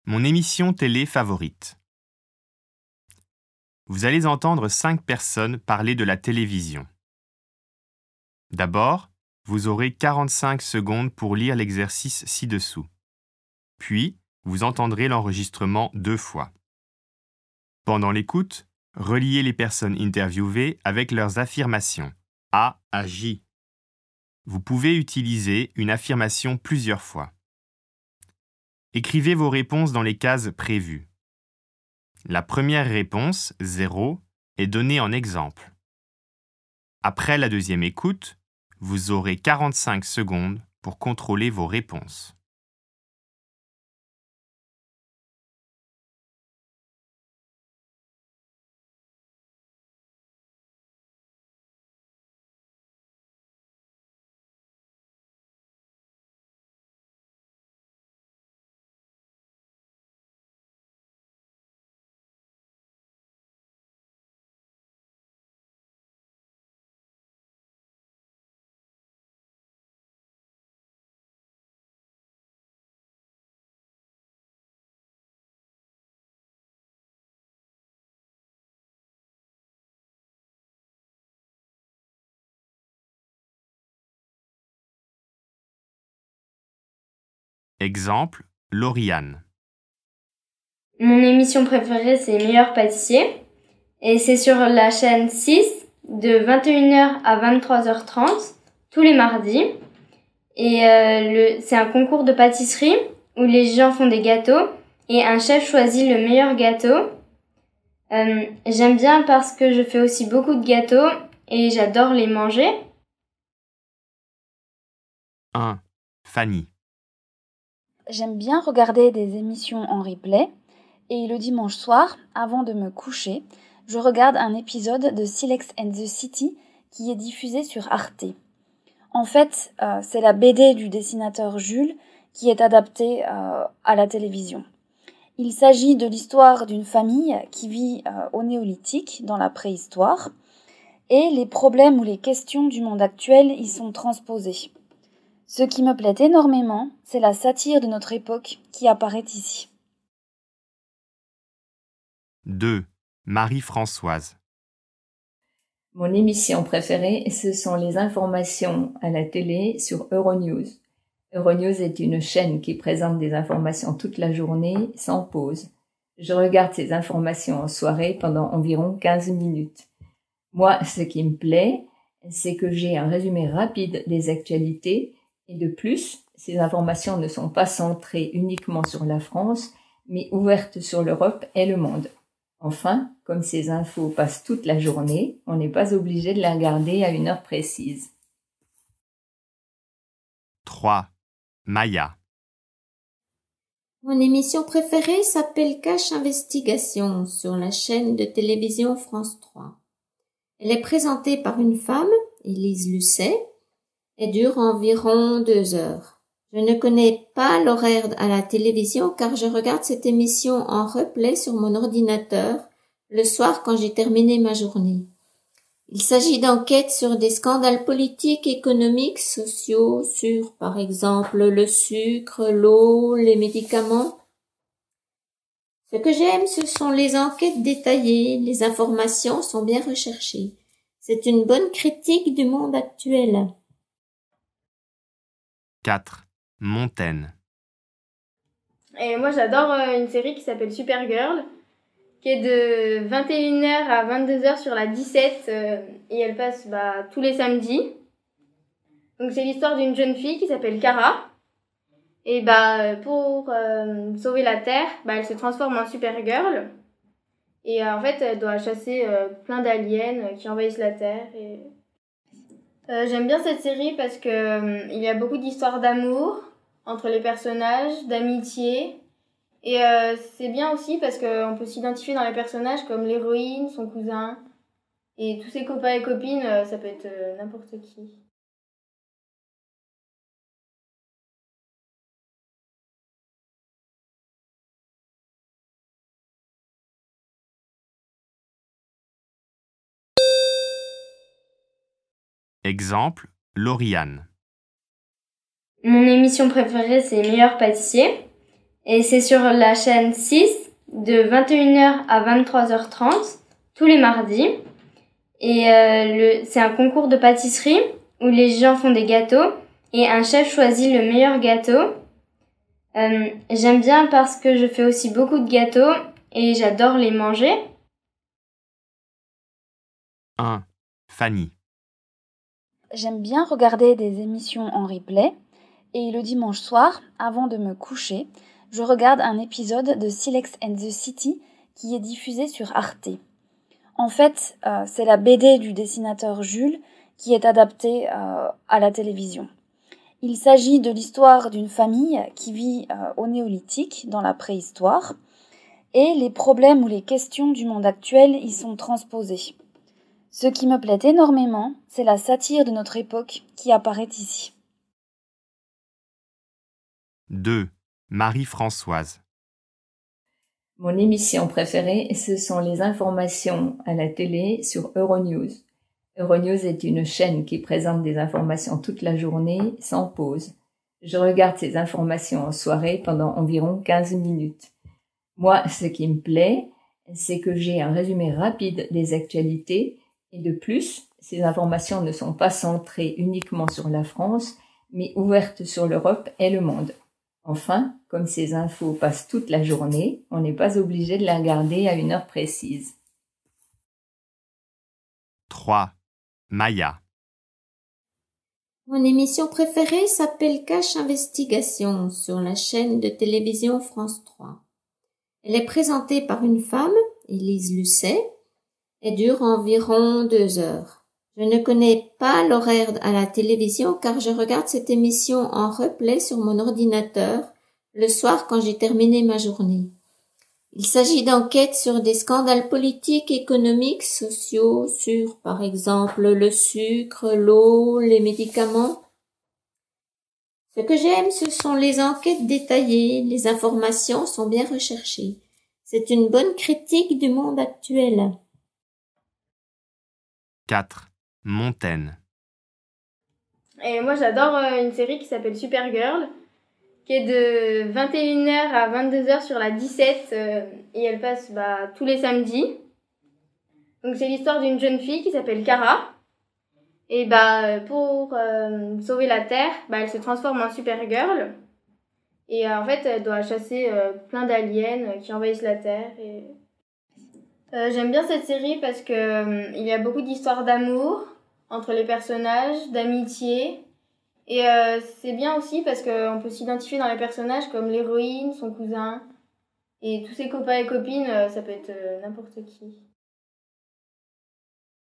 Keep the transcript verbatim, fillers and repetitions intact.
Mon émission télé favorite. Vous allez entendre cinq personnes parler de la télévision. D'abord, vous aurez quarante-cinq secondes pour lire l'exercice ci-dessous. Puis, vous entendrez l'enregistrement deux fois. Pendant l'écoute, reliez les personnes interviewées avec leurs affirmations A à J. Vous pouvez utiliser une affirmation plusieurs fois. Écrivez vos réponses dans les cases prévues. La première réponse, zéro, est donnée en exemple. Après la deuxième écoute, vous aurez quarante-cinq secondes pour contrôler vos réponses. Exemple, Lauriane. Mon émission préférée, c'est Meilleur pâtissier. Et c'est sur la chaîne six de vingt et une heures à vingt-trois heures trente, tous les mardis. Et euh, le, c'est un concours de pâtisserie où les gens font des gâteaux et un chef choisit le meilleur gâteau. Euh, j'aime bien parce que je fais aussi beaucoup de gâteaux et j'adore les manger. un. Fanny. J'aime bien regarder des émissions en replay et le dimanche soir, avant de me coucher, je regarde un épisode de Silex and the City qui est diffusé sur Arte. En fait, euh, c'est la B D du dessinateur Jules qui est adaptée euh, à la télévision. Il s'agit de l'histoire d'une famille qui vit euh, au néolithique, dans la préhistoire, et les problèmes ou les questions du monde actuel y sont transposés. Ce qui me plaît énormément, c'est la satire de notre époque qui apparaît ici. deux. Marie-Françoise. Mon émission préférée, ce sont les informations à la télé sur Euronews. Euronews est une chaîne qui présente des informations toute la journée, sans pause. Je regarde ces informations en soirée pendant environ quinze minutes. Moi, ce qui me plaît, c'est que j'ai un résumé rapide des actualités et de plus, ces informations ne sont pas centrées uniquement sur la France, mais ouvertes sur l'Europe et le monde. Enfin, comme ces infos passent toute la journée, on n'est pas obligé de les regarder à une heure précise. trois. Maya. Mon émission préférée s'appelle Cache Investigation sur la chaîne de télévision France trois. Elle est présentée par une femme, Élise Lucet, et dure environ deux heures. Je ne connais pas l'horaire à la télévision car je regarde cette émission en replay sur mon ordinateur le soir quand j'ai terminé ma journée. Il s'agit d'enquêtes sur des scandales politiques, économiques, sociaux, sur, par exemple, le sucre, l'eau, les médicaments. Ce que j'aime, ce sont les enquêtes détaillées, les informations sont bien recherchées. C'est une bonne critique du monde actuel. quatre. Montaigne. Et moi, j'adore euh, une série qui s'appelle Supergirl, qui est de vingt et une heures à vingt-deux heures sur la dix-sept, euh, et elle passe bah, tous les samedis. Donc c'est l'histoire d'une jeune fille qui s'appelle Kara. Et bah, pour euh, sauver la Terre, bah, elle se transforme en Supergirl. Et euh, en fait, elle doit chasser euh, plein d'aliens euh, qui envahissent la Terre. Et... Euh, j'aime bien cette série parce que euh, il y a beaucoup d'histoires d'amour entre les personnages, d'amitié. Et euh, c'est bien aussi parce qu'on peut s'identifier dans les personnages comme l'héroïne, son cousin. Et tous ses copains et copines, euh, ça peut être euh, n'importe qui. Exemple, Lauriane. Mon émission préférée, c'est Meilleur pâtissier. Et c'est sur la chaîne six de vingt et une heures à vingt-trois heures trente tous les mardis. Et euh, le, c'est un concours de pâtisserie où les gens font des gâteaux et un chef choisit le meilleur gâteau. Euh, j'aime bien parce que je fais aussi beaucoup de gâteaux et j'adore les manger. un. Fanny. J'aime bien regarder des émissions en replay et le dimanche soir, avant de me coucher, je regarde un épisode de Silex and the City qui est diffusé sur Arte. En fait, euh, c'est la B D du dessinateur Jules qui est adaptée euh, à la télévision. Il s'agit de l'histoire d'une famille qui vit euh, au néolithique, dans la préhistoire, et les problèmes ou les questions du monde actuel y sont transposés. Ce qui me plaît énormément, c'est la satire de notre époque qui apparaît ici. deux. Marie-Françoise. Mon émission préférée, ce sont les informations à la télé sur Euronews. Euronews est une chaîne qui présente des informations toute la journée, sans pause. Je regarde ces informations en soirée pendant environ quinze minutes. Moi, ce qui me plaît, c'est que j'ai un résumé rapide des actualités et de plus, ces informations ne sont pas centrées uniquement sur la France, mais ouvertes sur l'Europe et le monde. Enfin, comme ces infos passent toute la journée, on n'est pas obligé de les regarder à une heure précise. trois. Maya. Mon émission préférée s'appelle Cache Investigation sur la chaîne de télévision France trois. Elle est présentée par une femme, Élise Lucet, et dure environ deux heures. Je ne connais pas l'horaire à la télévision car je regarde cette émission en replay sur mon ordinateur le soir quand j'ai terminé ma journée. Il s'agit d'enquêtes sur des scandales politiques, économiques, sociaux, sur, par exemple, le sucre, l'eau, les médicaments. Ce que j'aime, ce sont les enquêtes détaillées, les informations sont bien recherchées. C'est une bonne critique du monde actuel. quatre. Montaigne. Et moi, j'adore euh, une série qui s'appelle Supergirl, qui est de vingt et une heures à vingt-deux heures sur la dix-sept, euh, et elle passe bah, tous les samedis. Donc c'est l'histoire d'une jeune fille qui s'appelle Kara. Et bah, pour euh, sauver la Terre, bah, elle se transforme en Supergirl. Et euh, en fait, elle doit chasser euh, plein d'aliens qui envahissent la Terre. Et... Euh, j'aime bien cette série parce que euh, il y a beaucoup d'histoires d'amour entre les personnages, d'amitié. Et euh, c'est bien aussi parce qu'on peut s'identifier dans les personnages comme l'héroïne, son cousin. Et tous ses copains et copines, euh, ça peut être euh, n'importe qui.